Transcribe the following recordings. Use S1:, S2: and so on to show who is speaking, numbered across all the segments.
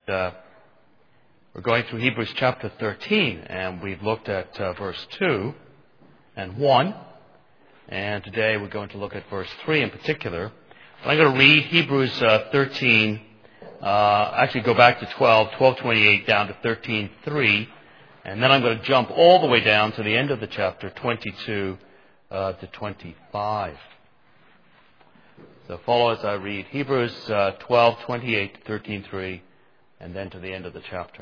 S1: we're going through Hebrews chapter 13, and we've looked at verse 2 and 1, and today we're going to look at verse 3 in particular. I'm going to read Hebrews 13, actually go back to 12:28 down to 13:3, and then I'm going to jump all the way down to the end of the chapter, 22 to 25. So follow as I read Hebrews 12:28 to 13:3, and then to the end of the chapter.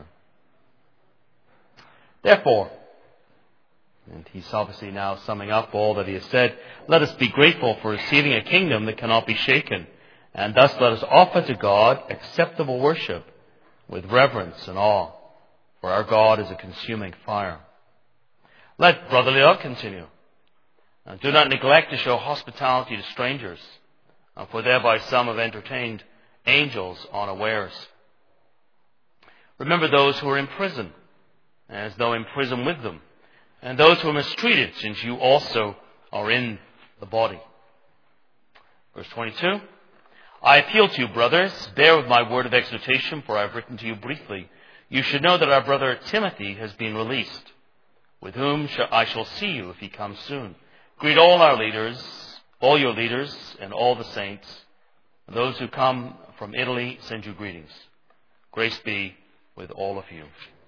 S1: Therefore, and he's obviously now summing up all that he has said, let us be grateful for receiving a kingdom that cannot be shaken, and thus let us offer to God acceptable worship with reverence and awe, for our God is a consuming fire. Let brotherly love continue. And do not neglect to show hospitality to strangers, for thereby some have entertained angels unawares. Remember those who are in prison, as though in prison with them, and those who are mistreated, since you also are in the body. Verse 22, I appeal to you, brothers, bear with my word of exhortation, for I have written to you briefly. You should know that our brother Timothy has been released, with whom I shall see you if he comes soon. Greet all our leaders, all your leaders, and all the saints. Those who come from Italy send you greetings. Grace be with all of you.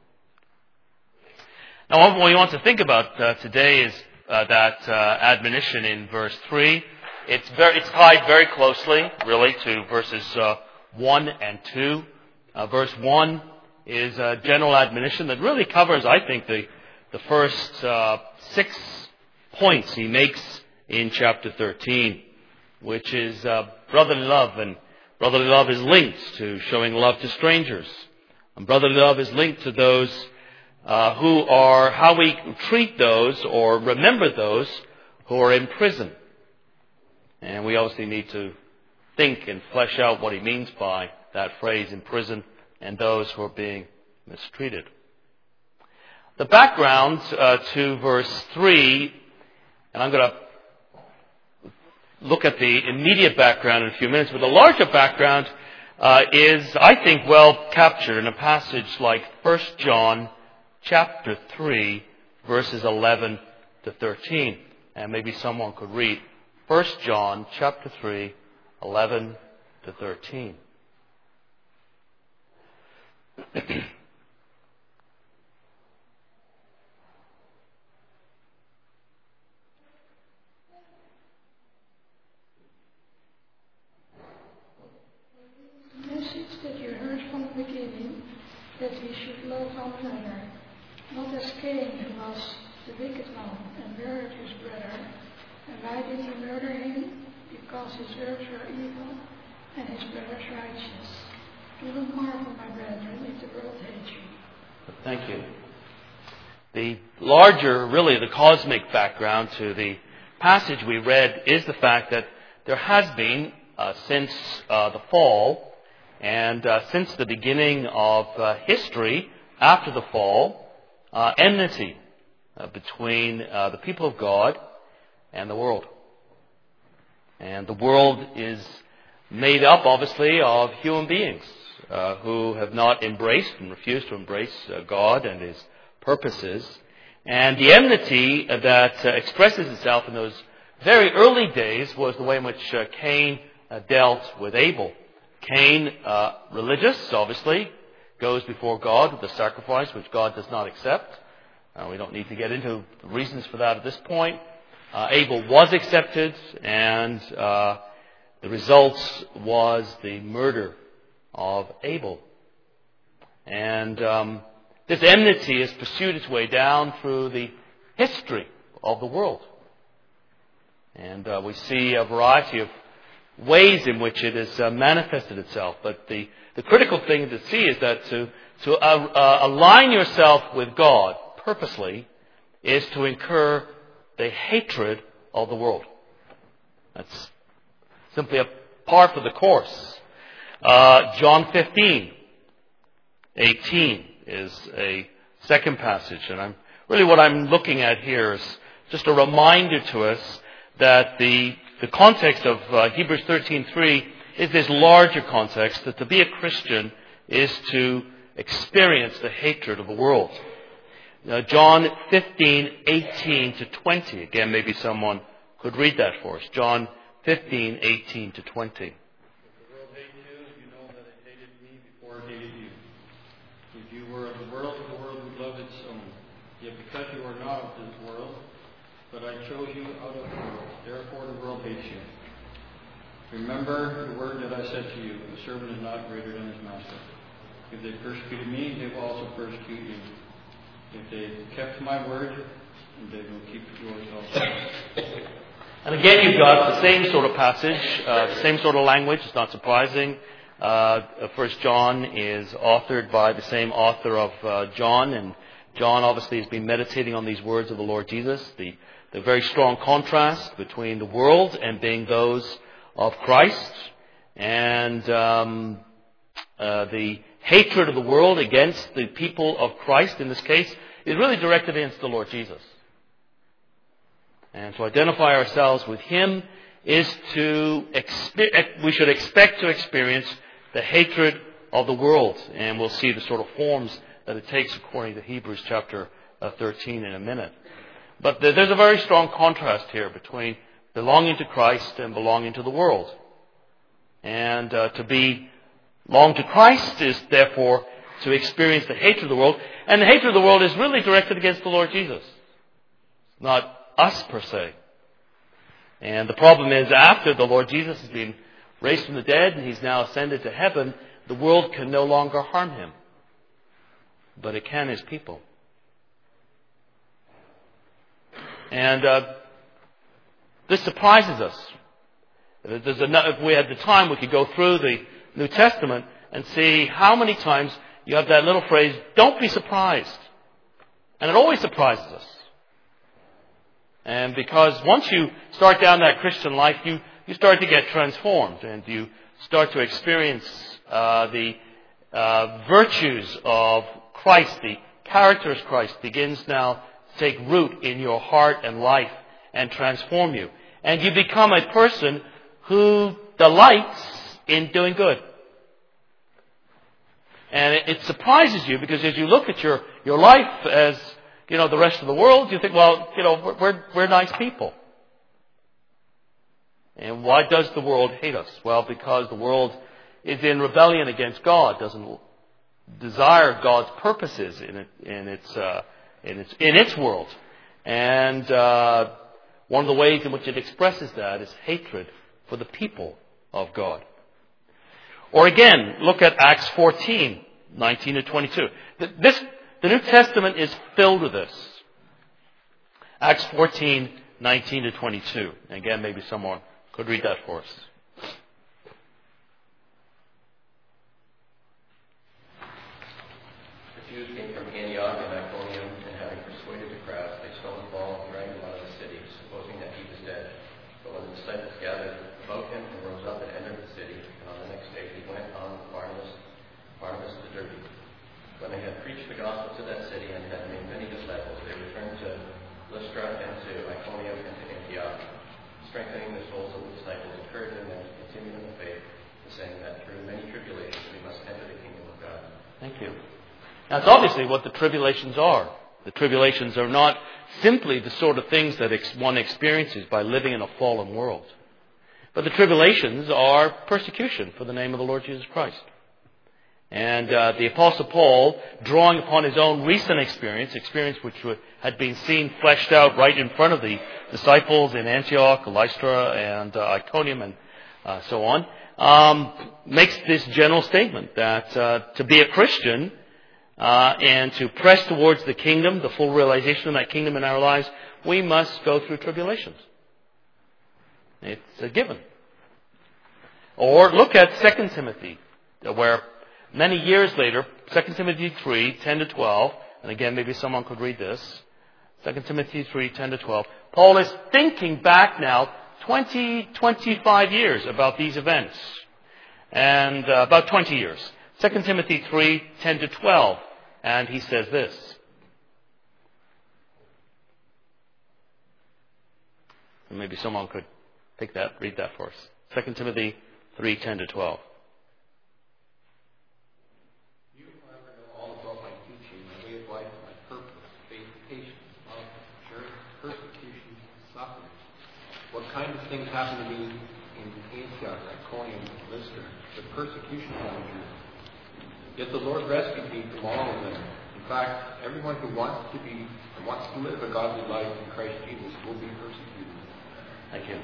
S1: Now, what we want to think about today is that admonition in verse 3. It's tied very closely, really, to verses 1 and 2. Verse 1 is a general admonition that really covers, I think, the first 6 points he makes in chapter 13, which is brotherly love. And brotherly love is linked to showing love to strangers. And brotherly love is linked to those who are, how we treat those or remember those who are in prison. And we obviously need to think and flesh out what he means by that phrase, in prison, and those who are being mistreated. The background to verse 3, and I'm going to look at the immediate background in a few minutes, but the larger background is, I think, well captured in a passage like 1 John chapter 3, verses 11 to 13. And maybe someone could read 1 John chapter 3, 11 to 13.
S2: That we should love one another, not as Cain, who was the wicked one and murdered his brother. And why did he murder him? Because his works were evil and his brothers righteous. Do not marvel, my brethren, if the world hates you.
S1: Thank you. The larger, really the cosmic background to the passage we read is the fact that there has been, since the fall, and since the beginning of history, after the fall, enmity between the people of God and the world. And the world is made up, obviously, of human beings who have not embraced and refused to embrace God and His purposes. And the enmity that expresses itself in those very early days was the way in which Cain dealt with Abel. Cain, religious, obviously, goes before God with a sacrifice which God does not accept. We don't need to get into the reasons for that at this point. Abel was accepted, and the result was the murder of Abel. And this enmity has pursued its way down through the history of the world. And we see a variety of ways in which it has manifested itself. But the critical thing to see is that to align yourself with God purposely is to incur the hatred of the world. That's simply a part of the course. John 15, 18 is a second passage. And what I'm looking at here is just a reminder to us that the context of Hebrews 13:3 is this larger context that to be a Christian is to experience the hatred of the world. Now, John 15:18 to 20. Again, maybe someone could read that for us. John 15:18 to 20.
S3: If the world hates you, you know that it hated me before it hated you. If you were of the world would love its own. Yet because you are not of this world, but I chose you out of the world, therefore the world hates you. Remember the word that I said to you, a servant is not greater than his master. If they persecuted me, they will also persecute you. If they kept my word, they will keep yours also.
S1: And again, you've got the same sort of passage, the same sort of language. It's not surprising. First John is authored by the same author of John, and John obviously has been meditating on these words of the Lord Jesus, the very strong contrast between the world and being those of Christ, and the hatred of the world against the people of Christ, in this case, is really directed against the Lord Jesus. And to identify ourselves with Him is we should expect to experience the hatred of the world. And we'll see the sort of forms that it takes according to Hebrews chapter 13 in a minute. But there's a very strong contrast here between belonging to Christ and belonging to the world. And to belong to Christ is therefore to experience the hatred of the world. And the hatred of the world is really directed against the Lord Jesus, not us per se. And the problem is, after the Lord Jesus has been raised from the dead and He's now ascended to heaven, the world can no longer harm Him, but it can His people. And this surprises us. If we had the time, we could go through the New Testament and see how many times you have that little phrase, "Don't be surprised." And it always surprises us. And because once you start down that Christian life, you start to get transformed, and you start to experience the virtues of Christ. The character of Christ begins now to take root in your heart and life and transform you. And you become a person who delights in doing good. And it surprises you, because as you look at your life as, the rest of the world, you think, well, we're nice people. And why does the world hate us? Well, because the world is in rebellion against God, doesn't desire God's purposes in its world. And one of the ways in which it expresses that is hatred for the people of God. Or again, look at Acts 14, 19 to 22. The New Testament is filled with this. Acts 14, 19 to 22. Again, maybe someone could read that for us.
S4: The Jews came from Antioch and Iconium, and having persuaded the crowds, they stoned Paul and dragged him out of the city, supposing that he was dead. But when the disciples gathered about him and rose up and entered the city, and on the next day he went on with Barnabas to Derbe. When they had preached the gospel to that city and had made many disciples, they returned to Lystra and to Iconium and to Antioch, strengthening the souls of the disciples, encouraging them to continue in the faith, and saying that through many tribulations we must enter the kingdom of God.
S1: Thank you. That's obviously what the tribulations are. The tribulations are not simply the sort of things that one experiences by living in a fallen world. But the tribulations are persecution for the name of the Lord Jesus Christ. And the Apostle Paul, drawing upon his own recent experience which had been seen fleshed out right in front of the disciples in Antioch, Lystra, and Iconium, and so on, makes this general statement that to be a Christian and to press towards the kingdom, the full realization of that kingdom in our lives, we must go through tribulations. It's a given. Or look at 2 Timothy, where many years later, 2 Timothy 3, 10 to 12, and again, maybe someone could read this. 2 Timothy 3, 10 to 12. Paul is thinking back now 25 years about these events. And about 20 years. 2 Timothy 3, 10 to 12. And he says this. And maybe someone could read that for us. 2 Timothy 3, 10 to 12.
S5: things happened to me in Antioch, Iconium, and Lystra. The persecution challenges. Yet the Lord rescued me from all of them. In fact, everyone who wants to live a godly life in Christ Jesus will be persecuted.
S1: Thank you.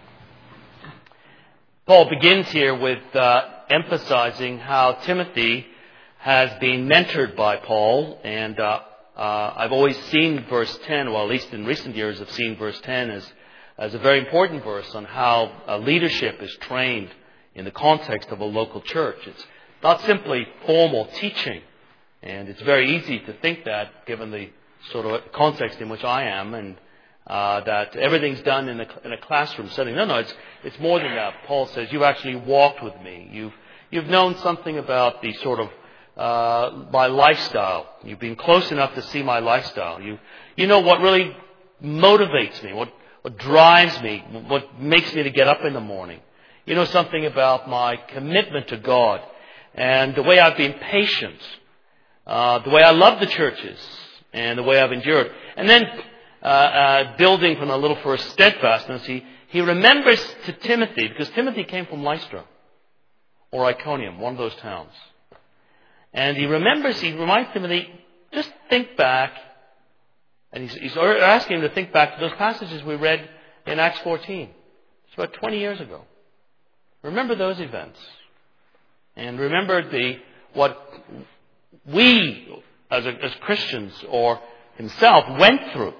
S1: Paul begins here with emphasizing how Timothy has been mentored by Paul, and I've always seen verse 10, well, at least in recent years, I've seen verse 10 as a very important verse on how leadership is trained in the context of a local church. It's not simply formal teaching, and it's very easy to think that, given the sort of context in which I am, and that everything's done in a classroom setting. No, it's more than that. Paul says, you've actually walked with me. You've known something about the sort of my lifestyle. You've been close enough to see my lifestyle. You know what really motivates me, what drives me, what makes me to get up in the morning. You know something about my commitment to God and the way I've been patient, the way I love the churches, and the way I've endured. And then building from a little first steadfastness, he remembers to Timothy, because Timothy came from Lystra or Iconium, one of those towns. And he reminds Timothy, just think back, and he's asking him to think back to those passages we read in Acts 14. It's about 20 years ago. Remember those events. And remember what we, as Christians, or himself, went through.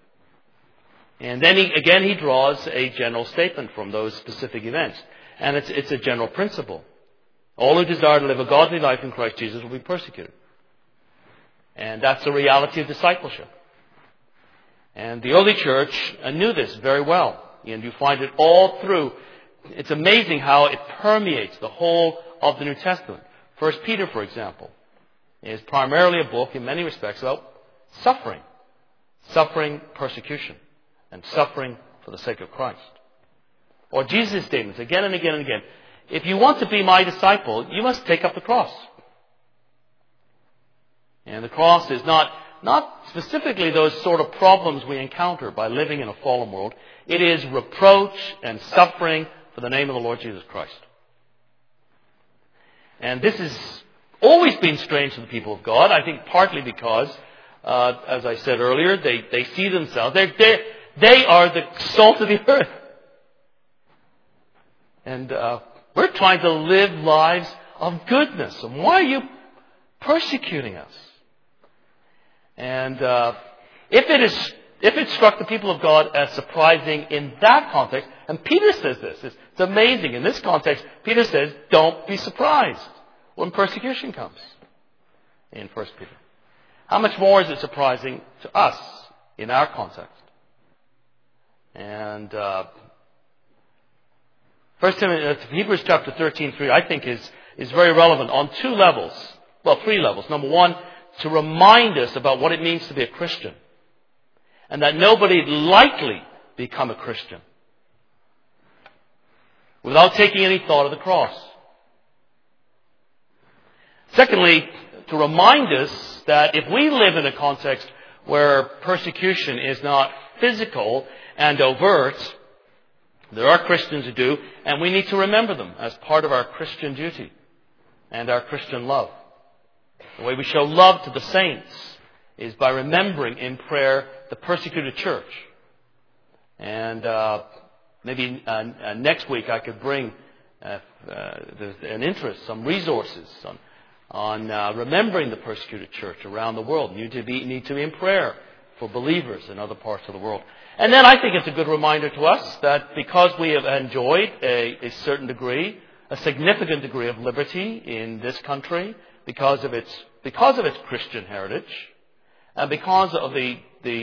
S1: And then he draws a general statement from those specific events. And it's a general principle. All who desire to live a godly life in Christ Jesus will be persecuted. And that's the reality of discipleship. And the early church knew this very well. And you find it all through. It's amazing how it permeates the whole of the New Testament. 1 Peter, for example, is primarily a book in many respects about suffering. Suffering, persecution. And suffering for the sake of Christ. Or Jesus' statements again and again and again. If you want to be my disciple, you must take up the cross. And the cross is not specifically those sort of problems we encounter by living in a fallen world. It is reproach and suffering for the name of the Lord Jesus Christ. And this has always been strange to the people of God, I think partly because, as I said earlier, they see themselves, they are the salt of the earth. And we're trying to live lives of goodness. And why are you persecuting us? And if it struck the people of God as surprising in that context, and Peter says this, it's amazing. In this context, Peter says, don't be surprised when persecution comes in 1 Peter. How much more is it surprising to us in our context? And Hebrews chapter 13:3, I think, is very relevant on two levels. Well, three levels. Number one, to remind us about what it means to be a Christian. And that nobody likely become a Christian without taking any thought of the cross. Secondly, to remind us that if we live in a context where persecution is not physical and overt, there are Christians who do, and we need to remember them as part of our Christian duty and our Christian love. The way we show love to the saints is by remembering in prayer the persecuted church. And maybe next week I could bring an interest, some resources on remembering the persecuted church around the world. You need to be in prayer for believers in other parts of the world. And then I think it's a good reminder to us that because we have enjoyed a certain degree, a significant degree of liberty in this country, because of its Christian heritage, and because of the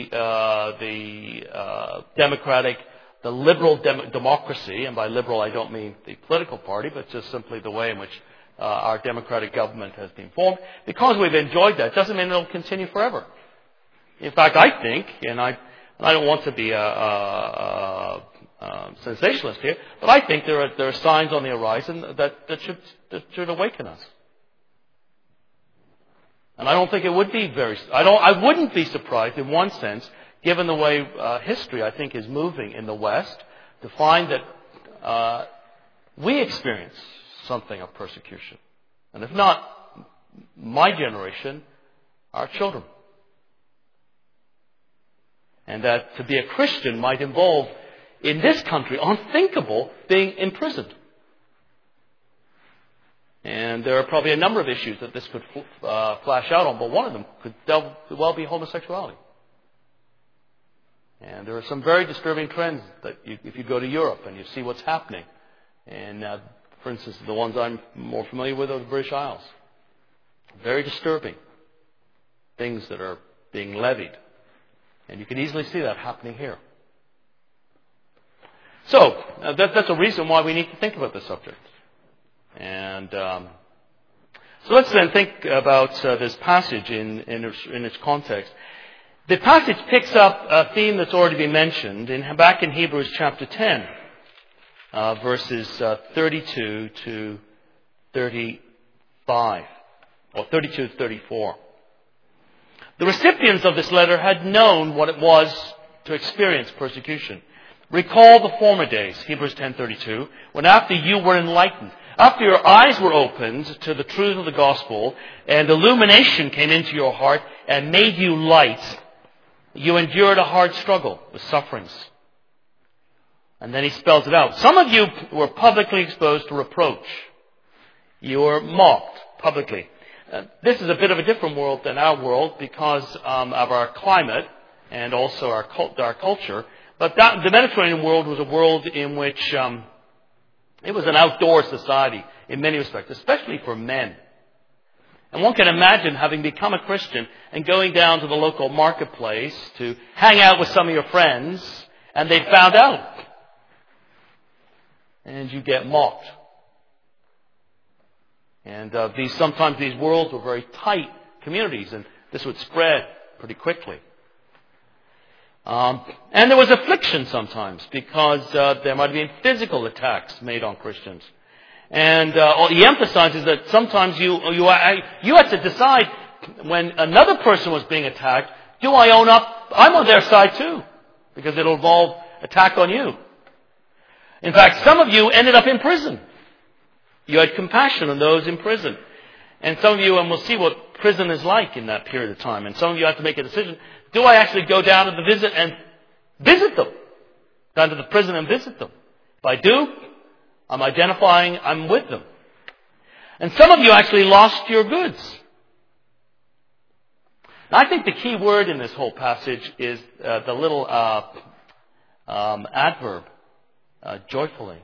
S1: democratic, the liberal democracy, and by liberal I don't mean the political party, but just simply the way in which our democratic government has been formed. Because we've enjoyed that doesn't mean it'll continue forever. In fact, I think, and I don't want to be a sensationalist here, but I think there are signs on the horizon that should awaken us. And I don't think it would be I wouldn't be surprised in one sense, given the way history, I think, is moving in the West, to find that we experience something of persecution. And if not my generation, our children. And that to be a Christian might involve, in this country, unthinkable, being imprisoned. And there are probably a number of issues that this could flash out on, but one of them could well be homosexuality. And there are some very disturbing trends that if you go to Europe and you see what's happening. And for instance, the ones I'm more familiar with are the British Isles. Very disturbing things that are being levied. And you can easily see that happening here. So, that's a reason why we need to think about this subject. And so let's then think about this passage in its context. The passage picks up a theme that's already been mentioned back in Hebrews chapter 10, verses 32 to 35, or 32 to 34. The recipients of this letter had known what it was to experience persecution. Recall the former days, Hebrews 10:32, when after you were enlightened, after your eyes were opened to the truth of the gospel, and illumination came into your heart and made you light, you endured a hard struggle with sufferings. And then he spells it out. Some of you were publicly exposed to reproach. You were mocked publicly. This is a bit of a different world than our world because of our climate and also our culture. But the Mediterranean world was a world in which it was an outdoor society in many respects, especially for men. And one can imagine having become a Christian and going down to the local marketplace to hang out with some of your friends, and they found out. And you get mocked. And sometimes these worlds were very tight communities, and this would spread pretty quickly. And there was affliction sometimes because there might have been physical attacks made on Christians. And he emphasizes that sometimes you had to decide when another person was being attacked, do I own up? I'm on their side too, because it'll involve attack on you. In fact, some of you ended up in prison. You had compassion on those in prison. And some of you, and we'll see what prison is like in that period of time, and some of you have to make a decision. Do I actually go down to the visit and visit them? Down to the prison and visit them? If I do, I'm identifying I'm with them. And some of you actually lost your goods. Now, I think the key word in this whole passage is the little adverb, joyfully.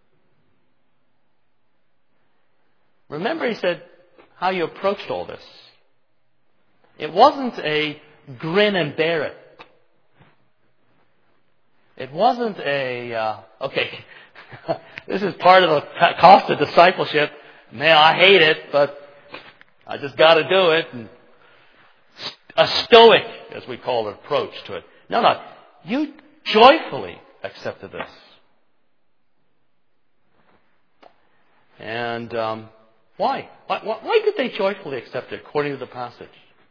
S1: Remember, he said how you approached all this. It wasn't a grin and bear it. It wasn't okay, this is part of the cost of discipleship. Man, I hate it, but I just got to do it. And a stoic, as we call it, approach to it. No, you joyfully accepted this. And why? Why did they joyfully accept it, according to the passage?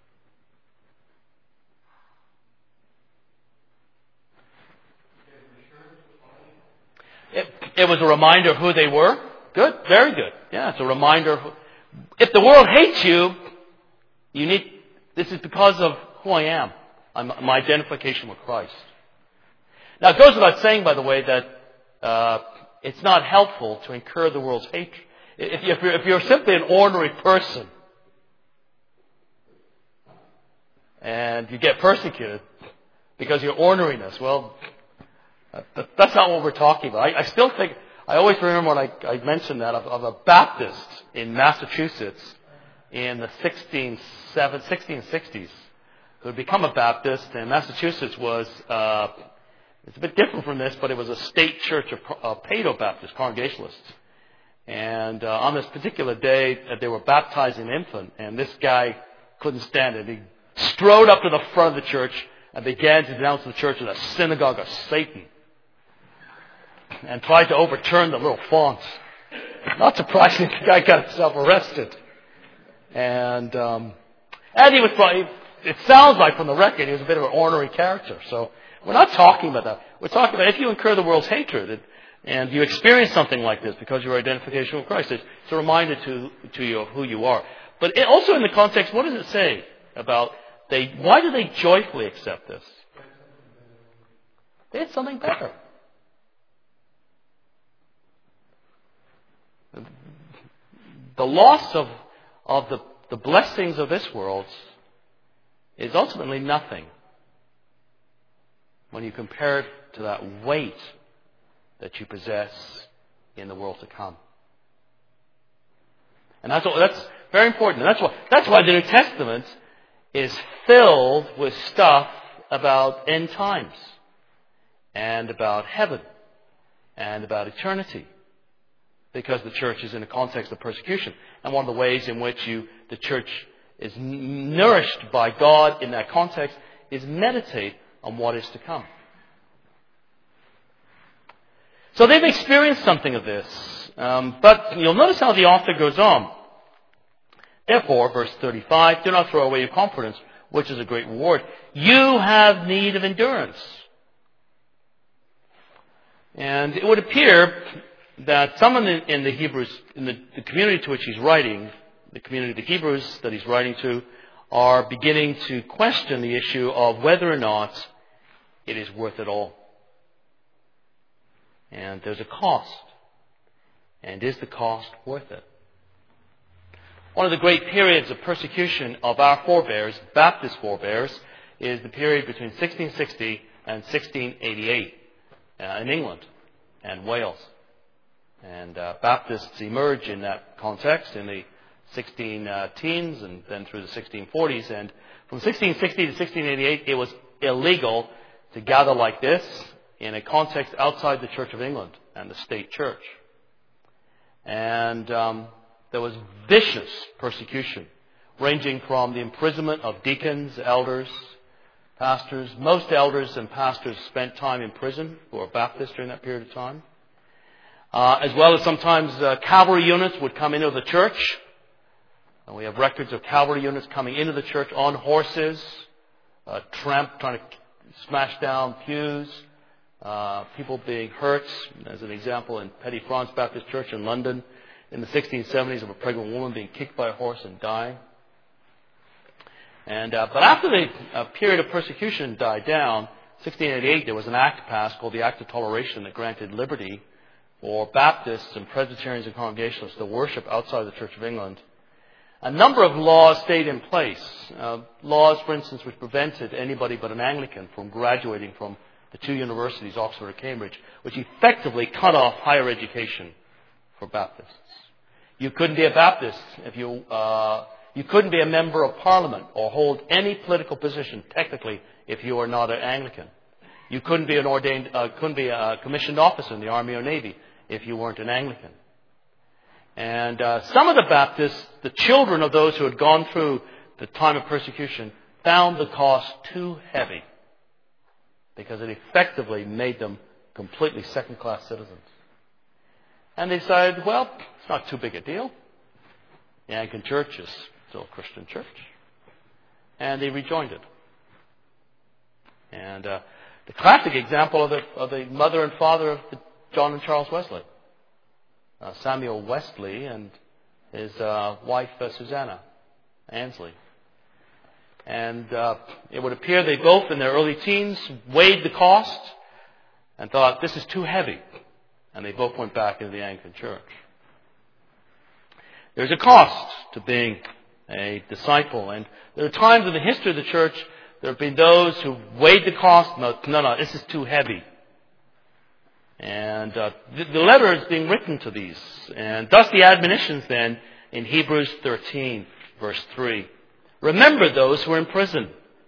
S1: It was a reminder of who they were. Good, very good. Yeah, it's a reminder of if the world hates you, this is because of who I am. My identification with Christ. Now, it goes without saying, by the way, that it's not helpful to incur the world's hatred. If you're simply an ordinary person and you get persecuted because of your ordinariness, well, that's not what we're talking about. I still think, I always remember when I mentioned that of a Baptist in Massachusetts in the 1660s who had become a Baptist, and Massachusetts was, it's a bit different from this, but it was a state church of Paedo-Baptist Congregationalists. And on this particular day, they were baptizing an infant, and this guy couldn't stand it. He strode up to the front of the church and began to denounce the church as a synagogue of Satan, and tried to overturn the little fonts. Not surprising, the guy got himself arrested. And he was probably, it sounds like from the record, he was a bit of an ornery character. So We're not talking about that. We're talking about if you incur the world's hatred and you experience something like this because of your identification with Christ, it's a reminder to you of who you are. But also in the context, what does it say about why do they joyfully accept this? They had something better. The loss of the blessings of this world is ultimately nothing when you compare it to that weight that you possess in the world to come. And that's very important. And that's why the New Testament is filled with stuff about end times and about heaven and about eternity. Because the church is in a context of persecution. And one of the ways in which the church is nourished by God in that context is meditate on what is to come. So they've experienced something of this. But you'll notice how the author goes on. Therefore, verse 35, do not throw away your confidence, which is a great reward. You have need of endurance. And it would appear that someone in the Hebrews, in the community to which he's writing, the community of the Hebrews that he's writing to, are beginning to question the issue of whether or not it is worth it all. And there's a cost. And is the cost worth it? One of the great periods of persecution of our forebears, Baptist forebears, is the period between 1660 and 1688 in England and Wales. And Baptists emerge in that context in the 16-teens and then through the 1640s. And from 1660 to 1688, it was illegal to gather like this in a context outside the Church of England and the state church. And there was vicious persecution, ranging from the imprisonment of deacons, elders, pastors. Most elders and pastors spent time in prison who were Baptists during that period of time. As well as sometimes cavalry units would come into the church. And we have records of cavalry units coming into the church on horses, trying to smash down pews, people being hurt. As an example, in Petty France Baptist Church in London in the 1670s, of a pregnant woman being kicked by a horse and dying. And but after the period of persecution died down, 1688, there was an act passed called the Act of Toleration that granted liberty for Baptists and Presbyterians and Congregationalists to worship outside the Church of England. A number of laws stayed in place. Laws, for instance, which prevented anybody but an Anglican from graduating from the two universities, Oxford or Cambridge, which effectively cut off higher education for Baptists. You couldn't be a Baptist if you couldn't be a member of Parliament or hold any political position technically if you were not an Anglican. You couldn't be a commissioned officer in the Army or Navy if you weren't an Anglican. And some of the Baptists, the children of those who had gone through the time of persecution, found the cost too heavy because it effectively made them completely second-class citizens. And they decided, well, it's not too big a deal. The Anglican Church is still a Christian church. And they rejoined it. And the classic example of the mother and father of John and Charles Wesley. Samuel Wesley and his wife Susanna Annesley. And it would appear they both in their early teens weighed the cost and thought, this is too heavy. And they both went back into the Anglican Church. There's a cost to being a disciple. And there are times in the history of the church, there have been those who weighed the cost. No, this is too heavy. And the letter is being written to these. And thus the admonitions then in Hebrews 13, verse 3. Remember those who are in prison.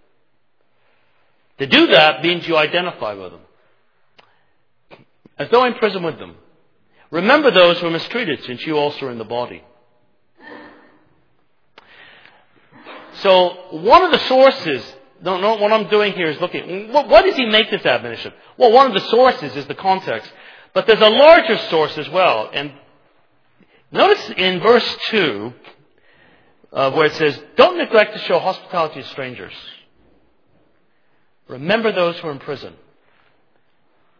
S1: To do that means you identify with them, as though in prison with them. Remember those who are mistreated, since you also are in the body. So one of the sources, what I'm doing here is looking, what does he make this admonition? Well, one of the sources is the context. But there's a larger source as well. And notice in verse 2, where it says, don't neglect to show hospitality to strangers. Remember those who are in prison.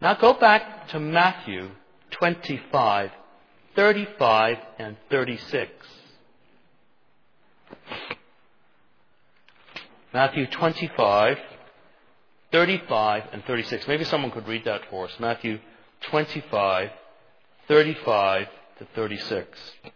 S1: Now go back to Matthew 25, 35 and 36. Matthew 25, 35 and 36. Maybe someone could read that for us. Matthew 25, 35 to 36.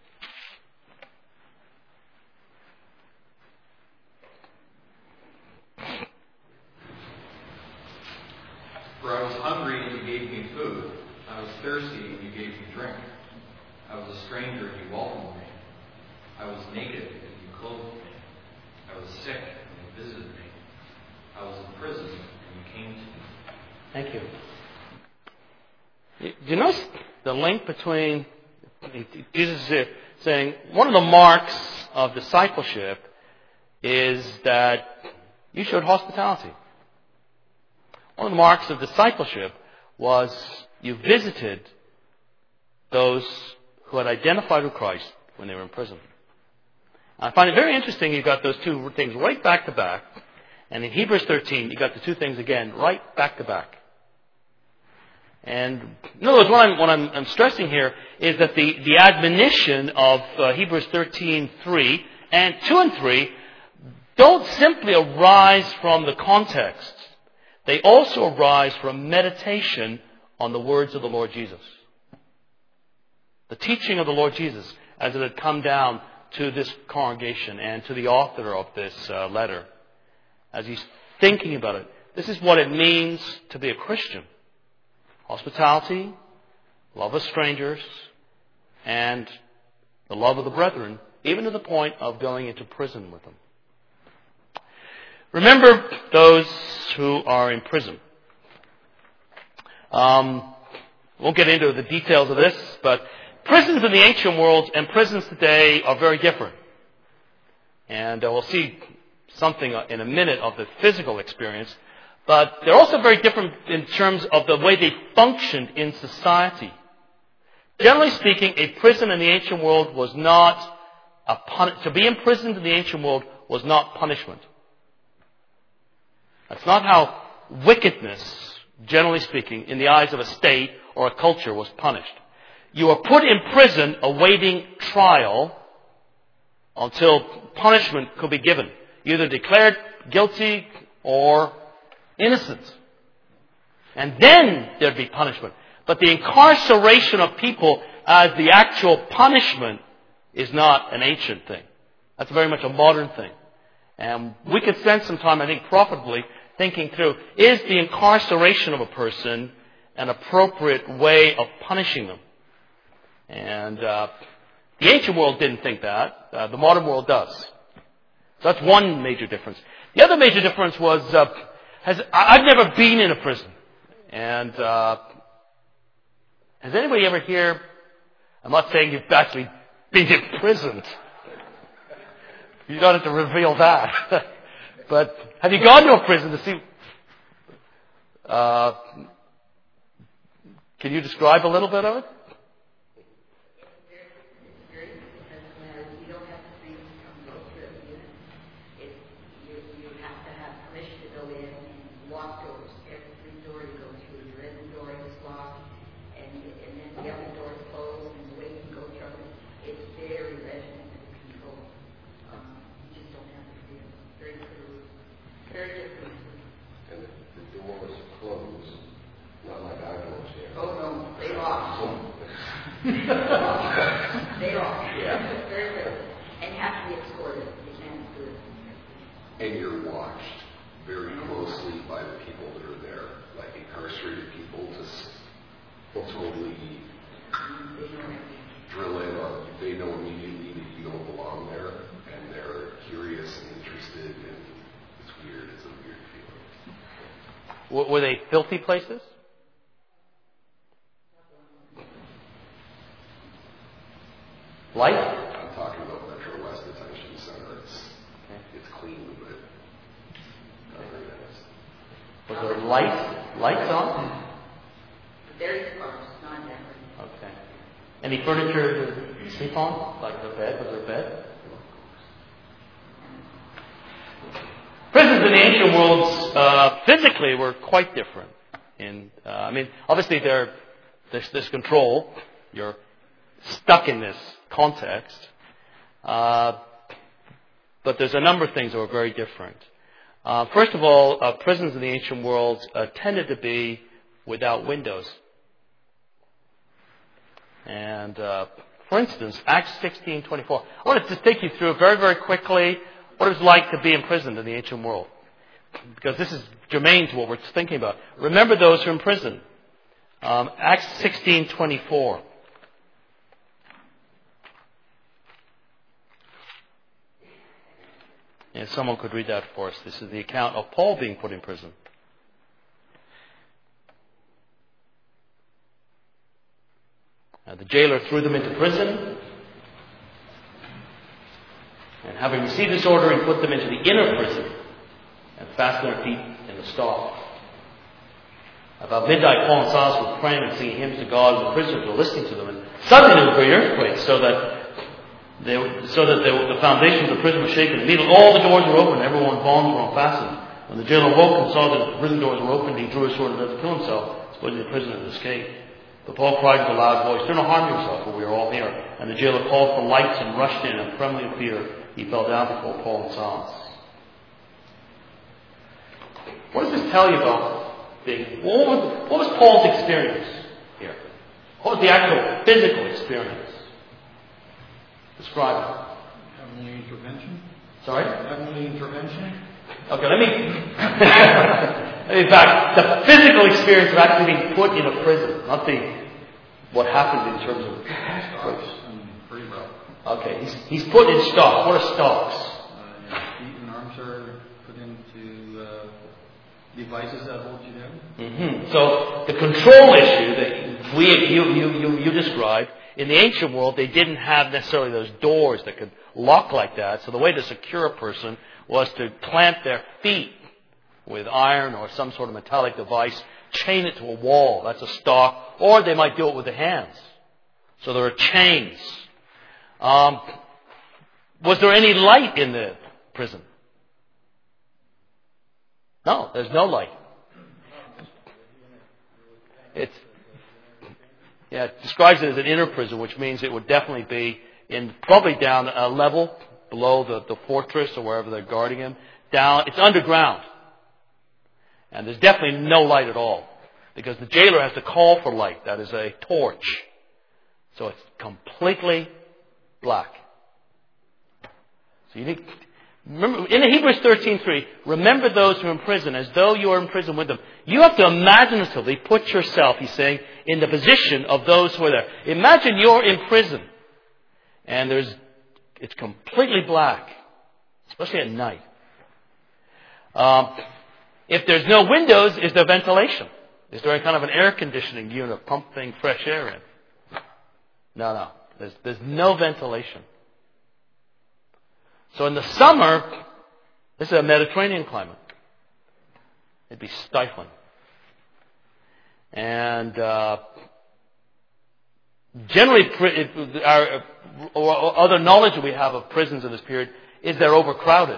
S5: For I was hungry, and you gave me food. I was thirsty, and you gave me drink. I was a stranger, and you welcomed me. I was naked, and you clothed me. I was sick, and you visited me. I was in prison, and you came to me.
S1: Thank you. Do you notice the link between Jesus is saying one of the marks of discipleship is that you showed hospitality. One of the marks of discipleship was you visited those who had identified with Christ when they were in prison. I find it very interesting you've got those two things right back to back. And in Hebrews 13, you've got the two things again right back to back. And in other words, what I'm stressing here is that the admonition of Hebrews 13:3 and 2 and 3 don't simply arise from the context. They also arise from meditation on the words of the Lord Jesus. The teaching of the Lord Jesus as it had come down to this congregation and to the author of this letter. As he's thinking about it, this is what it means to be a Christian. Hospitality, love of strangers, and the love of the brethren, even to the point of going into prison with them. Remember those who are in prison. Won't get into the details of this, but prisons in the ancient world and prisons today are very different. And we'll see something in a minute of the physical experience. But they're also very different in terms of the way they functioned in society. Generally speaking, a prison in the ancient world was not to be imprisoned in the ancient world was not punishment. That's not how wickedness, generally speaking, in the eyes of a state or a culture was punished. You were put in prison awaiting trial until punishment could be given. Either declared guilty or innocent. And then there'd be punishment. But the incarceration of people as the actual punishment is not an ancient thing. That's very much a modern thing. And we could spend some time, I think, profitably thinking through, is the incarceration of a person an appropriate way of punishing them? And the ancient world didn't think that. The modern world does. So that's one major difference. The other major difference was, I've never been in a prison. And has anybody ever here, I'm not saying you've actually been imprisoned. You don't have to reveal that. But have you gone to a prison to see? Can you describe a little bit of it?
S6: And you're watched very closely by the people that are there, like incarcerated people, just totally drill in on. They know immediately that you don't belong there, and they're curious and interested, and it's weird. It's a weird feeling.
S1: Were they filthy places? Light?
S6: I'm talking about Metro West Detention Center. It's clean, but not very nice.
S1: Was there lights on?
S7: There's cars, not that.
S1: Okay. Any furniture to sleep on? Like the bed? Was there a bed? Prisons in the ancient worlds physically were quite different. Obviously there's control. You're stuck in this context. But there's a number of things that were very different. First of all, prisons in the ancient world tended to be without windows. And for instance, Acts 16:24. I want to just take you through very, very quickly what it was like to be imprisoned in the ancient world, because this is germane to what we're thinking about. Remember those who are in prison. Acts 16:24. And someone could read that for us. This is the account of Paul being put in prison. The jailer threw them into prison, and having received this order, he put them into the inner prison and fastened their feet in the stocks. About midnight, Paul and Silas were praying and singing hymns to God, and the prisoners were listening to them. And suddenly there was a great earthquake, so that the foundations of the prison were shaken. Immediately all the doors were open, everyone's bonds were unfastened. When the jailer woke and saw that the prison doors were open, he drew his sword and tried to kill himself, supposing the prisoner had escaped. But Paul cried with a loud voice, "Do not harm yourself, for we are all here." And the jailer called for lights and rushed in, and trembling with fear, he fell down before Paul and Silas. What does this tell you about being? What was Paul's experience here? What was the actual physical experience? Describe it.
S3: Heavenly intervention?
S1: Sorry?
S3: Heavenly intervention?
S1: Okay, let me in fact, the physical experience of actually being put in a prison, not what happened in terms of
S3: Stocks and pretty well.
S1: Okay, he's put in stocks. What are stocks?
S3: Your feet and arms are put into devices that hold you down.
S1: Mm-hmm. So the control issue that you described, in the ancient world, they didn't have necessarily those doors that could lock like that. So the way to secure a person was to clamp their feet with iron or some sort of metallic device, chain it to a wall. That's a stock. Or they might do it with the hands. So there are chains. Was there any light in the prison? No, there's no light. It describes it as an inner prison, which means it would definitely be probably down a level below the fortress or wherever they're guarding him. It's underground. And there's definitely no light at all, because the jailer has to call for light. That is a torch. So it's completely black. So you need, remember, in Hebrews 13:3, remember those who are in prison as though you are in prison with them. You have to imaginatively put yourself, he's saying, in the position of those who are there. Imagine you're in prison, and it's completely black, especially at night. If there's no windows, is there ventilation? Is there a kind of an air conditioning unit pumping fresh air in? No. There's no ventilation. So in the summer, this is a Mediterranean climate. It'd be stifling. And generally, our other knowledge that we have of prisons in this period is they're overcrowded.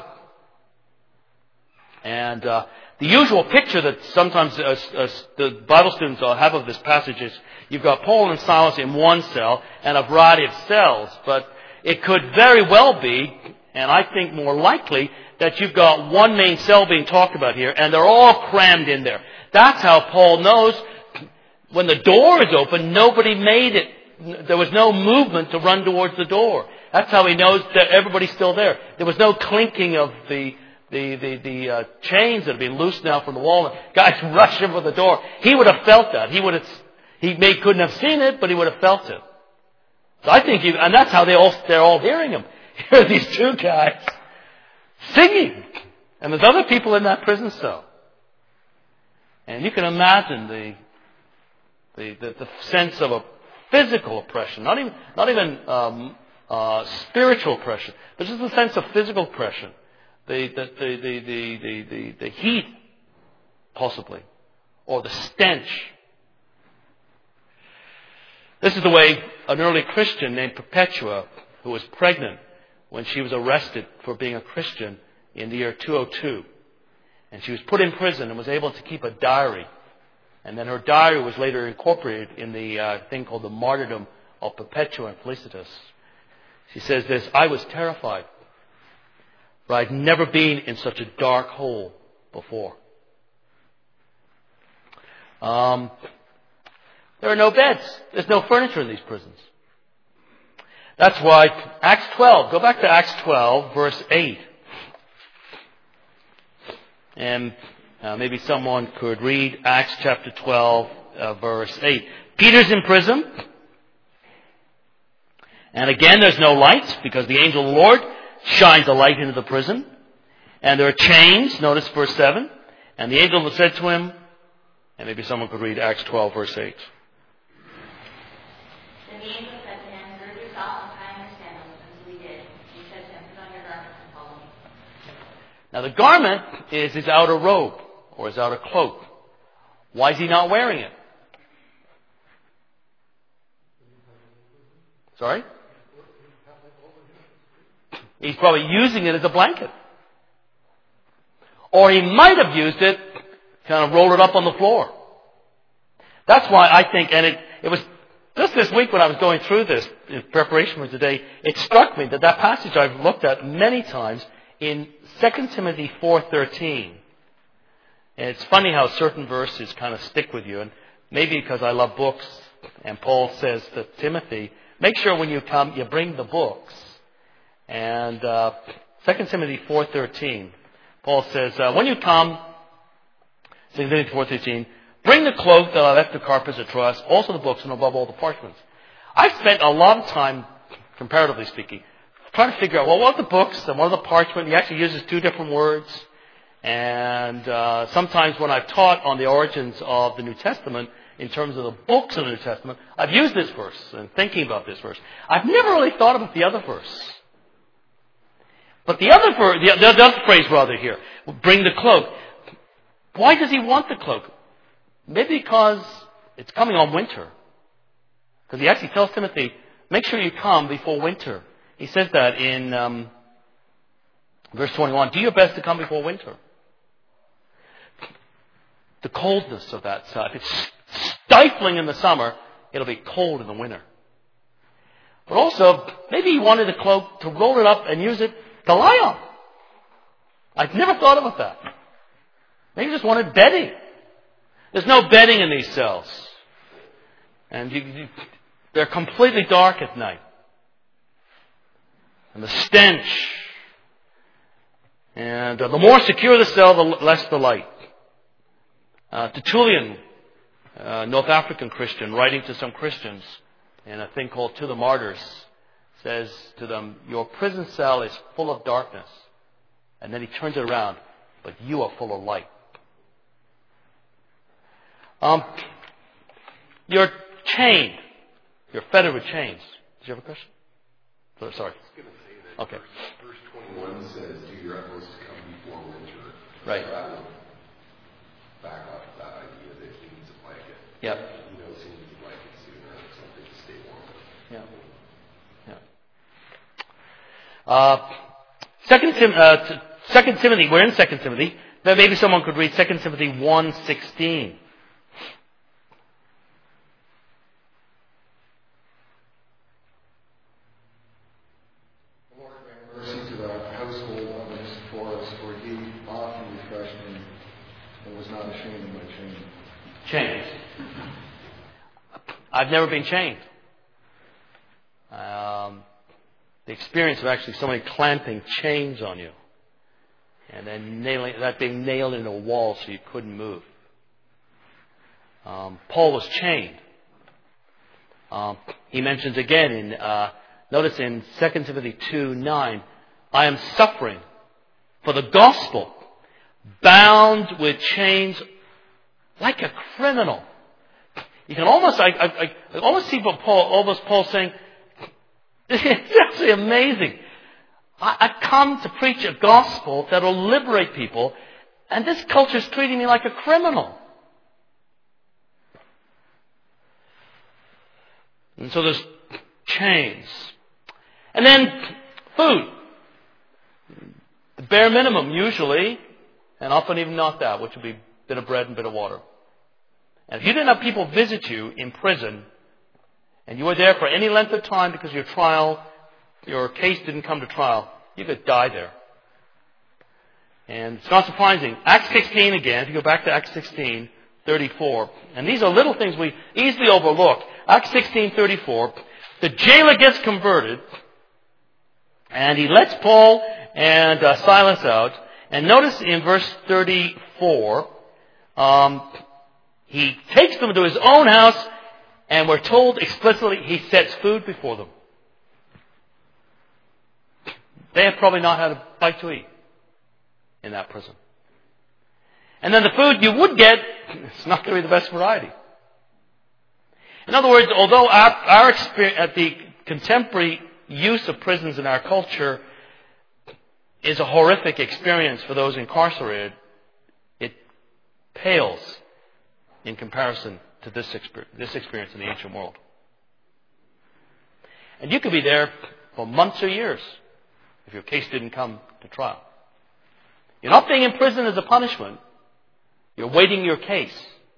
S1: And the usual picture that sometimes the Bible students have of this passage is you've got Paul and Silas in one cell and a variety of cells. But it could very well be, and I think more likely, that you've got one main cell being talked about here, and they're all crammed in there. That's how Paul knows when the door is open, nobody made it. There was no movement to run towards the door. That's how he knows that everybody's still there. There was no clinking of the chains that have been loosed now from the wall, and guys rushing for the door. He would have felt that. He couldn't have seen it, but he would have felt it. So I think and that's how they're all hearing him. Here are these two guys singing, and there's other people in that prison cell. And you can imagine the sense of a physical oppression, not even spiritual oppression, but just the sense of physical oppression. The heat, possibly, or the stench. This is the way an early Christian named Perpetua, who was pregnant when she was arrested for being a Christian in the year 202. And she was put in prison and was able to keep a diary. And then her diary was later incorporated in the thing called the Martyrdom of Perpetua and Felicitas. She says this, I was terrified, for I'd never been in such a dark hole before. There are no beds. There's no furniture in these prisons. That's why Acts 12, go back to Acts 12, verse 8. And maybe someone could read Acts chapter 12, verse 8. Peter's in prison. And again, there's no light because the angel of the Lord shines a light into the prison. And there are chains. Notice verse 7. And the angel said to him, and maybe someone could read Acts 12, verse 8.
S7: Then the angel said to him, gird yourself and tie on your sandals. And so he did. He said to him, put on your garments and follow me.
S1: Now the garment is his outer robe or his outer cloak. Why is he not wearing it? Sorry? He's probably using it as a blanket. Or he might have used it, kind of rolled it up on the floor. That's why I think, and it was just this week when I was going through this in preparation for today, it struck me that passage I've looked at many times in 2 Timothy 4:13. And it's funny how certain verses kind of stick with you. And maybe because I love books, and Paul says to Timothy, make sure when you come, you bring the books. And 2 Timothy 4:13, Paul says, when you come, 2 Timothy 4:13, bring the cloak that I left to Carpus at Troas, also the books, and above all the parchments. I've spent a lot of time, comparatively speaking, trying to figure out, well, what are the books and what are the parchment? He actually uses two different words. And sometimes when I've taught on the origins of the New Testament, in terms of the books of the New Testament, I've used this verse and thinking about this verse. I've never really thought about the other verse. But the other verse, the other phrase rather here, bring the cloak. Why does he want the cloak? Maybe because it's coming on winter. Because he actually tells Timothy, make sure you come before winter. He says that in verse 21, do your best to come before winter. The coldness of that stuff. It's stifling in the summer. It'll be cold in the winter. But also, maybe he wanted the cloak to roll it up and use it to lie on. I've never thought about that. Maybe he just wanted bedding. There's no bedding in these cells. And they're completely dark at night. And the stench. And the more secure the cell, the less the light. Tertullian, North African Christian, writing to some Christians in a thing called To the Martyrs, says to them, your prison cell is full of darkness. And then he turns it around, but you are full of light. You're chained. You're fettered with chains. Did you have a question? Sorry.
S6: I was going to say that
S1: okay.
S6: Verse 21 says, do your utmost to come before winter.
S1: Right.
S6: So that would back up that idea that he needs a blanket.
S1: Yep.
S6: He knows he needs a blanket sooner or something to stay warm.
S1: Yeah. Yeah. 2 Timothy, we're in 2 Timothy. Then maybe someone could read 2 Timothy 1:16.
S8: Mercy to the household of this forest, for he often refreshed me and was not ashamed of my chain.
S1: Chains. I've never been chained. The experience of actually somebody clamping chains on you and then being nailed into a wall so you couldn't move. Paul was chained. He mentions again notice in 2 Timothy 2:9, I am suffering for the gospel, bound with chains like a criminal. You can almost, I almost see what Paul saying, it's actually amazing. I've come to preach a gospel that will liberate people, and this culture is treating me like a criminal. And so there's chains. And then food. The bare minimum usually, and often even not that, which would be a bit of bread and a bit of water. And if you didn't have people visit you in prison, and you were there for any length of time because your case didn't come to trial, you could die there. And it's not surprising. Acts 16 again, if you go back to Acts 16:34, and these are little things we easily overlook. Acts 16:34, the jailer gets converted, and he lets Paul and Silas out. And notice in verse 34, he takes them to his own house, and we're told explicitly he sets food before them. They have probably not had a bite to eat in that prison. And then the food you would get, it's not going to be the best variety. In other words, although our experience at the contemporary use of prisons in our culture is a horrific experience for those incarcerated, it pales in comparison to this experience in the ancient world. And you could be there for months or years if your case didn't come to trial. You're not being in prison as a punishment. You're waiting your case.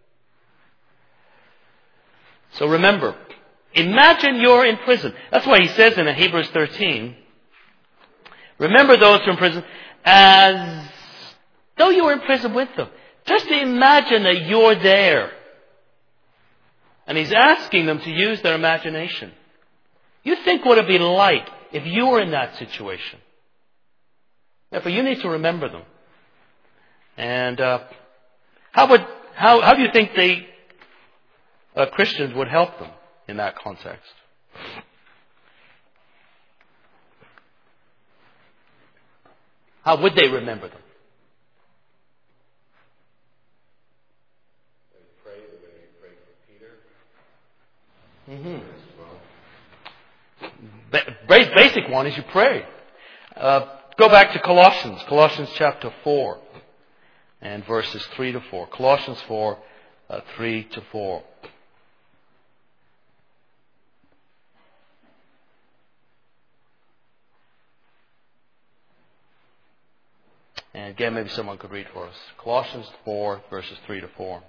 S1: So remember, imagine you're in prison. That's why he says in Hebrews 13, remember those who are in prison as though you were in prison with them. Just imagine that you're there. And he's asking them to use their imagination. You think what it would be like if you were in that situation. Therefore, you need to remember them. And how do you think Christians would help them in that context? How would they remember them?
S6: They pray the way they prayed for Peter.
S1: Mm-hmm. Basic one is you pray. Go back to Colossians chapter 4 and verses 3 to 4. Colossians 4, 3 to 4. And again, maybe someone could read for us. Colossians 4, verses 3 to 4.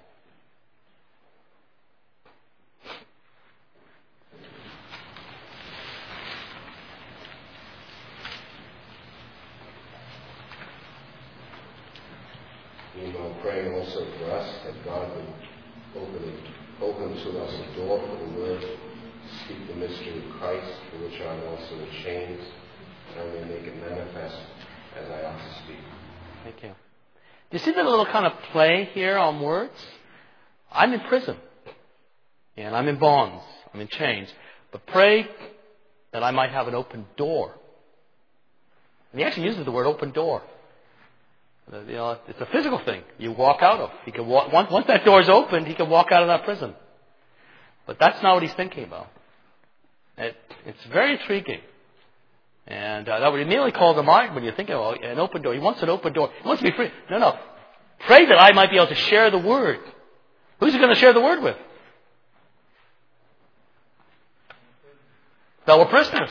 S6: Meanwhile, praying also for us that God would open to us a door for the word, to speak the mystery of Christ, for which I am also in chains, that I may make it manifest as I ought to speak.
S1: Thank you. Do you see the little kind of play here on words? I'm in prison. And I'm in bonds. I'm in chains. But pray that I might have an open door. And he actually uses the word open door. You know, it's a physical thing you walk out of. He can once that door is opened, he can walk out of that prison. But that's not what he's thinking about. It's very intriguing. And that would immediately call to mind when you're thinking about an open door. He wants an open door. He wants to be free. No. Pray that I might be able to share the word. Who's he going to share the word with? Fellow prisoners.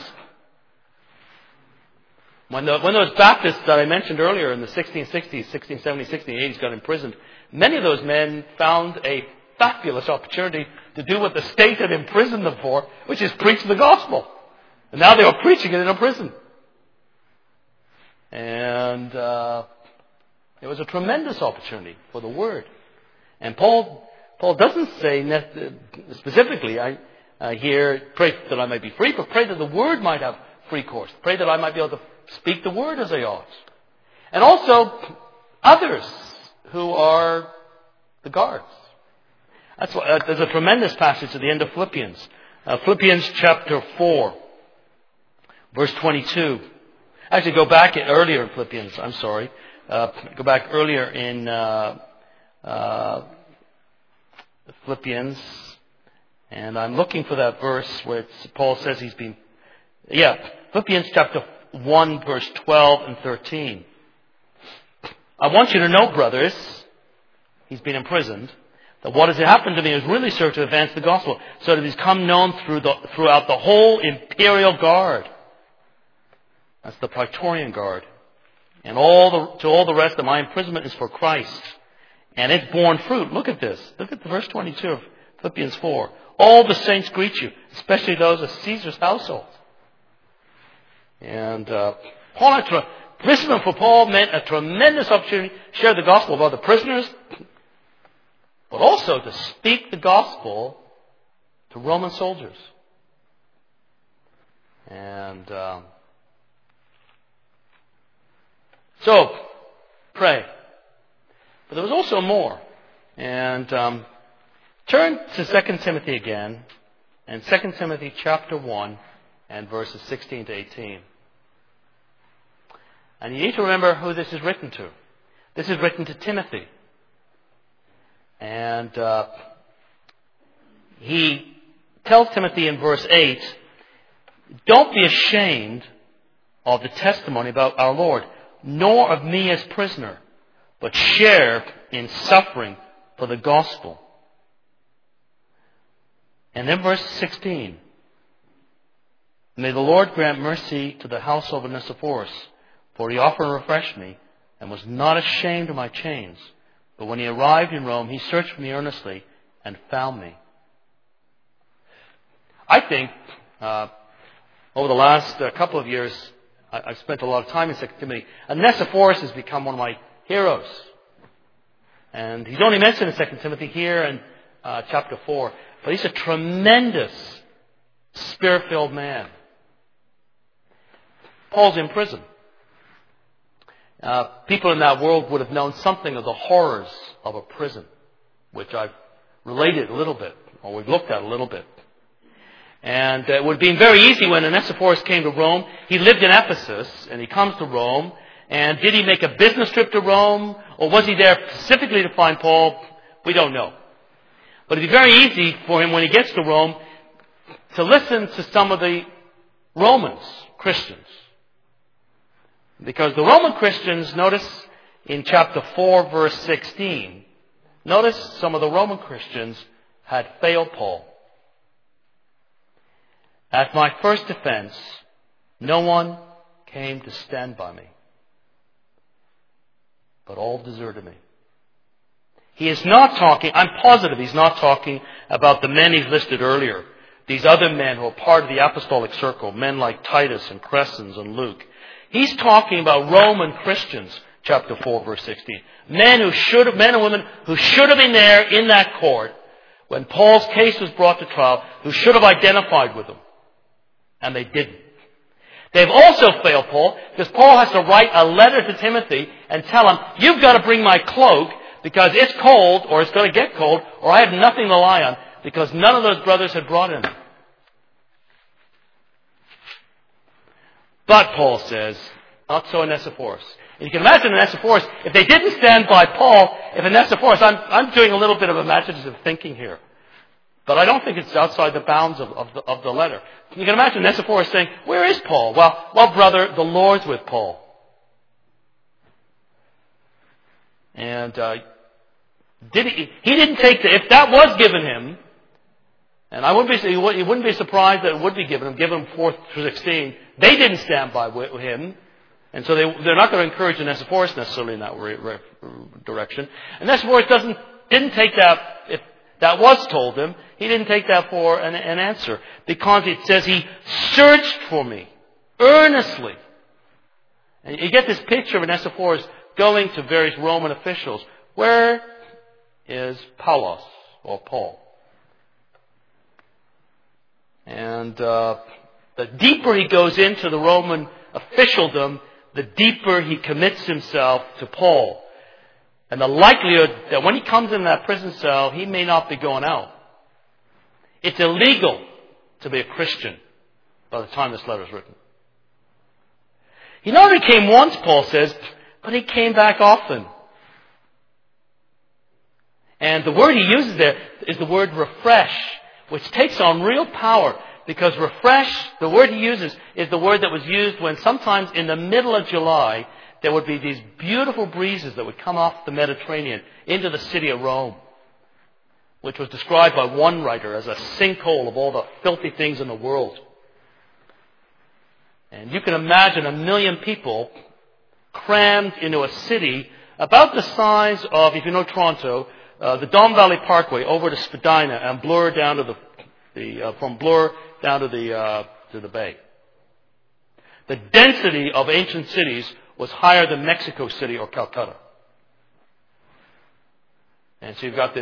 S1: When those Baptists that I mentioned earlier in the 1660s, 1670s, 1680s got imprisoned, many of those men found a fabulous opportunity to do what the state had imprisoned them for, which is preach the gospel. And now they were preaching it in a prison. And it was a tremendous opportunity for the word. And Paul doesn't say specifically, I here, pray that I might be free, but pray that the word might have free course. Pray that I might be able to speak the word as I ought. And also others who are the guards. That's why there's a tremendous passage at the end of Philippians. Philippians chapter 4, verse 22. Actually, go back earlier in Philippians. I'm sorry. Go back earlier in Philippians. And I'm looking for that verse where Paul says he's been... Philippians chapter 1, verse 12 and 13. I want you to know, brothers, he's been imprisoned, that what has happened to me has really served to advance the gospel, so that it has become known throughout the whole imperial guard. That's the Praetorian Guard. And to all the rest that my imprisonment is for Christ. and it's borne fruit. Look at this. Look at the verse 22 of Philippians 4. All the saints greet you, especially those of Caesar's household. And imprisonment for Paul meant a tremendous opportunity to share the gospel with other prisoners, but also to speak the gospel to Roman soldiers. And so, pray. But there was also more. And turn to 2 Timothy again, and 2 Timothy chapter 1 and verses 16 to 18. And you need to remember who this is written to. This is written to Timothy. And he tells Timothy in verse 8, don't be ashamed of the testimony about our Lord, nor of me as prisoner, but share in suffering for the gospel. And then verse 16, may the Lord grant mercy to the household of Onesiphorus, for he often refreshed me and was not ashamed of my chains. But when he arrived in Rome, he searched for me earnestly and found me. I think over the last couple of years, I've spent a lot of time in 2 Timothy. Onesiphorus has become one of my heroes. And he's only mentioned in 2 Timothy here in chapter 4. But he's a tremendous Spirit-filled man. Paul's in prison. People in that world would have known something of the horrors of a prison, which I've related a little bit, or we've looked at a little bit. And it would have been very easy when Onesiphorus came to Rome. He lived in Ephesus, and he comes to Rome. And did he make a business trip to Rome, or was he there specifically to find Paul? We don't know. But it'd be very easy for him when he gets to Rome to listen to some of the Romans, Christians. Because the Roman Christians, notice in chapter 4, verse 16, notice some of the Roman Christians had failed Paul. At my first defense, no one came to stand by me, but all deserted me. He is not talking, I'm positive he's not talking about the men he's listed earlier. These other men who are part of the apostolic circle, men like Titus and Crescens and Luke. He's talking about Roman Christians, chapter 4, verse 16. Men and women who should have been there in that court when Paul's case was brought to trial, who should have identified with him. And they didn't. They've also failed Paul, because Paul has to write a letter to Timothy and tell him, you've got to bring my cloak because it's cold, or it's going to get cold, or I have nothing to lie on, because none of those brothers had brought in. But, Paul says, not so Onesiphorus. And you can imagine Onesiphorus, if they didn't stand by Paul, if Onesiphorus, I'm doing a little bit of imaginative thinking here. But I don't think it's outside the bounds of the letter. You can imagine Onesiphorus saying, where is Paul? Well, brother, the Lord's with Paul. And he didn't take if that was given him, and he wouldn't be surprised that it would be given him 4 through 16. They didn't stand by him, and so they're not going to encourage Onesiphorus necessarily in that direction. And Onesiphorus didn't take that, if that was told him, he didn't take that for an answer, because it says he searched for me earnestly. And you get this picture of Onesiphorus going to various Roman officials. Where is Paulos, or Paul? And the deeper he goes into the Roman officialdom, the deeper he commits himself to Paul. And the likelihood that when he comes in that prison cell, he may not be going out. It's illegal to be a Christian by the time this letter is written. He not only came once, Paul says, but he came back often. And the word he uses there is the word refresh, which takes on real power. Because refresh, the word he uses, is the word that was used when sometimes in the middle of July, there would be these beautiful breezes that would come off the Mediterranean into the city of Rome, which was described by one writer as a sinkhole of all the filthy things in the world. And you can imagine 1 million people crammed into a city about the size of, if you know Toronto, the Don Valley Parkway over to Spadina and Bloor down to from Bloor down to the bay. The density of ancient cities was higher than Mexico City or Calcutta. And so you've got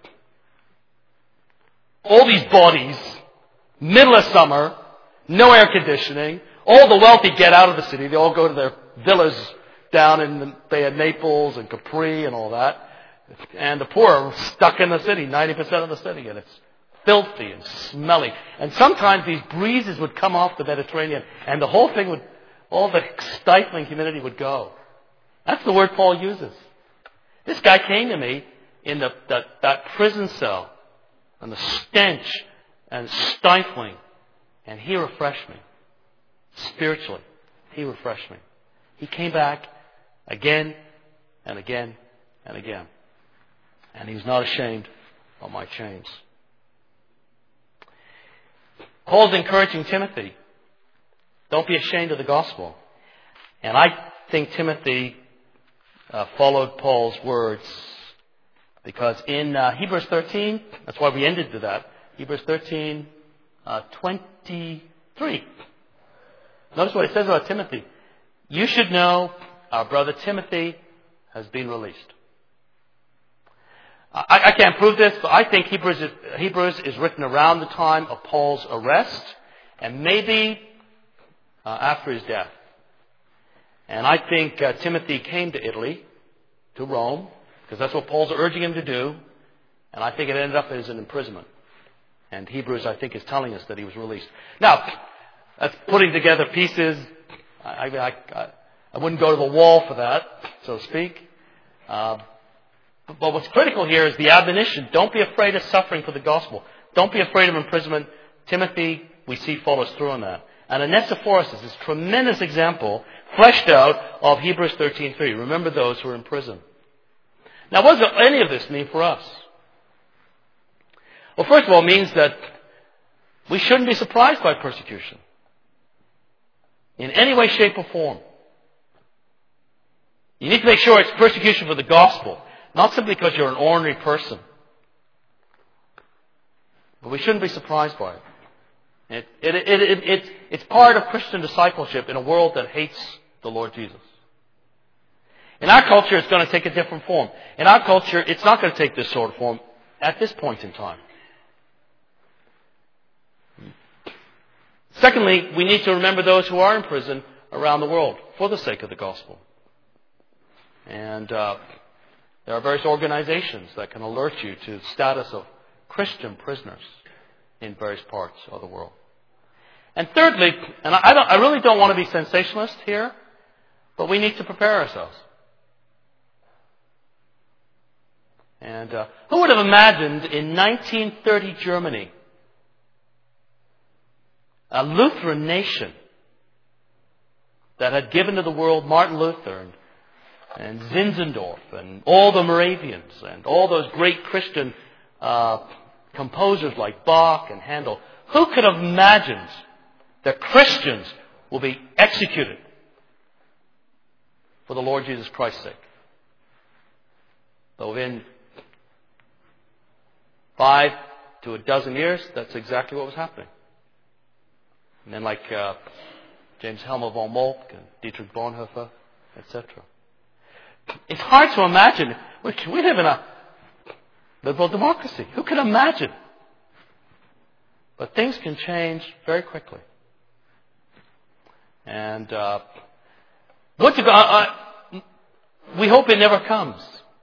S1: all these bodies, middle of summer, no air conditioning. All the wealthy get out of the city. They all go to their villas down in the Bay of Naples and Capri and all that. And the poor are stuck in the city, 90% of the city, and it's filthy and smelly. And sometimes these breezes would come off the Mediterranean, and the whole thing all the stifling humidity would go. That's the word Paul uses. This guy came to me in that prison cell, and the stench and stifling, and he refreshed me. Spiritually, he refreshed me. He came back again and again and again. And he was not ashamed of my chains. Paul's encouraging Timothy, don't be ashamed of the gospel. And I think Timothy followed Paul's words, because in Hebrews 13, that's why we ended to that, Hebrews 13, 23. Notice what it says about Timothy. You should know our brother Timothy has been released. I can't prove this, but I think Hebrews is written around the time of Paul's arrest and maybe after his death. And I think Timothy came to Italy, to Rome, because that's what Paul's urging him to do. And I think it ended up as an imprisonment. And Hebrews, I think, is telling us that he was released. Now, that's putting together pieces. I wouldn't go to the wall for that, so to speak. But what's critical here is the admonition. Don't be afraid of suffering for the gospel. Don't be afraid of imprisonment. Timothy, we see, follows through on that. And Onesiphorus is this tremendous example, fleshed out, of Hebrews 13:3. Remember those who are in prison. Now, what does any of this mean for us? Well, first of all, it means that we shouldn't be surprised by persecution in any way, shape, or form. You need to make sure it's persecution for the gospel, not simply because you're an ordinary person. But we shouldn't be surprised by it. It's part of Christian discipleship in a world that hates the Lord Jesus. In our culture, it's going to take a different form. In our culture, it's not going to take this sort of form at this point in time. Secondly, we need to remember those who are in prison around the world for the sake of the gospel. And there are various organizations that can alert you to the status of Christian prisoners in various parts of the world. And thirdly, and I really don't want to be sensationalist here, but we need to prepare ourselves. And who would have imagined in 1930 Germany, a Lutheran nation that had given to the world Martin Luther and Zinzendorf and all the Moravians and all those great Christian composers like Bach and Handel. Who could have imagined that Christians will be executed for the Lord Jesus Christ's sake? But within 5 to a dozen years, that's exactly what was happening. And then like James Helmer von Moltke and Dietrich Bonhoeffer, etc. It's hard to imagine. We live in a liberal democracy. Who can imagine? But things can change very quickly. And we hope it never comes.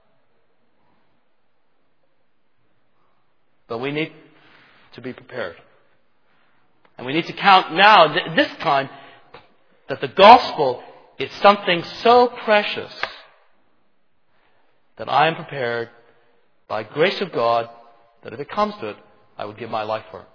S1: But we need to be prepared. And we need to count now, this time, that the gospel is something so precious that I am prepared, by grace of God, that if it comes to it, I would give my life for it.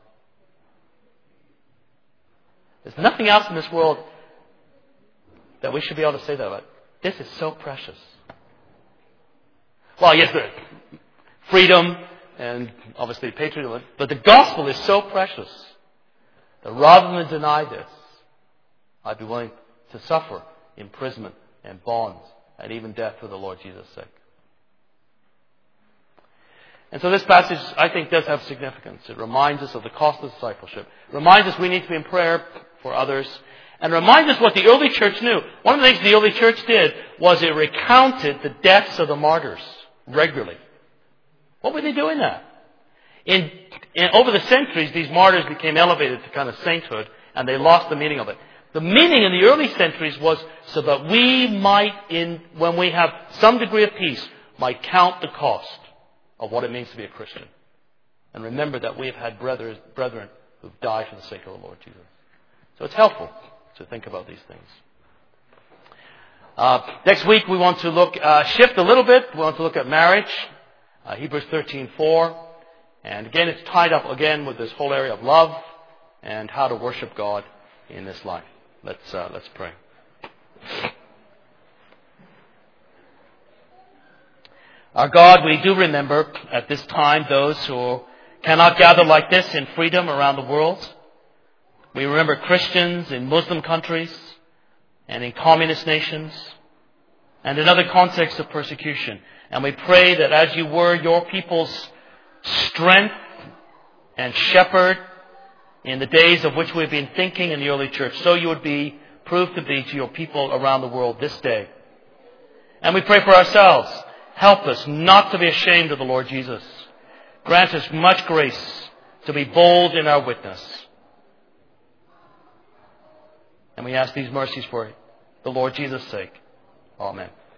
S1: There's nothing else in this world that we should be able to say that about. This is so precious. Well, yes, there is freedom and obviously patriotism, but the gospel is so precious that rather than deny this, I'd be willing to suffer imprisonment and bonds and even death for the Lord Jesus' sake. And so this passage, I think, does have significance. It reminds us of the cost of discipleship. It reminds us we need to be in prayer for others. And reminds us what the early church knew. One of the things the early church did was it recounted the deaths of the martyrs regularly. What were they doing that? Over the centuries, these martyrs became elevated to kind of sainthood, and they lost the meaning of it. The meaning in the early centuries was so that we might, when we have some degree of peace, might count the cost of what it means to be a Christian. And remember that we have had brethren who've died for the sake of the Lord Jesus. So it's helpful to think about these things. Next week we want to shift a little bit. We want to look at marriage, Hebrews 13:4, and again it's tied up again with this whole area of love and how to worship God in this life. Let's pray. Our God, we do remember at this time those who cannot gather like this in freedom around the world. We remember Christians in Muslim countries and in communist nations and in other contexts of persecution. And we pray that as you were your people's strength and shepherd in the days of which we've been thinking in the early church, so you would be proved to be to your people around the world this day. And we pray for ourselves. Help us not to be ashamed of the Lord Jesus. Grant us much grace to be bold in our witness. And we ask these mercies for the Lord Jesus' sake. Amen.